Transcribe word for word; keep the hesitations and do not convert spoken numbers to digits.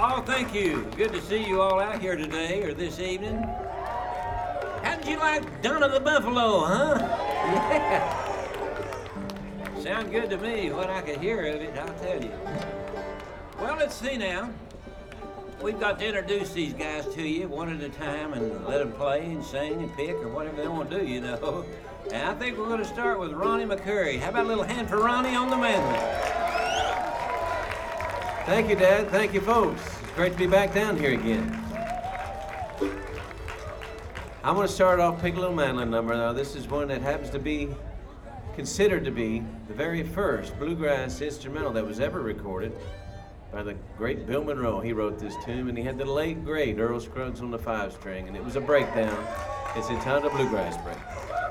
Oh, thank you. Good to see you all out here today or this evening. How did you like Donna the Buffalo, huh? Yeah. Sound good to me. What I could hear of it, I'll tell you. Well, let's see now. We've got to introduce these guys to you one at a time and let them play and sing and pick or whatever they want to do, you know. And I think we're going to start with Ronnie McCurry. How about a little hand for Ronnie on the mandolin? Thank you, Dad. Thank you, folks. It's great to be back down here again. I'm going to start off Pick a Little Mandolin number. Now, this is one that happens to be considered to be the very first bluegrass instrumental that was ever recorded by the great Bill Monroe. He wrote this tune, and he had the late, great Earl Scruggs on the five-string, and it was a breakdown. It's entitled Bluegrass Break.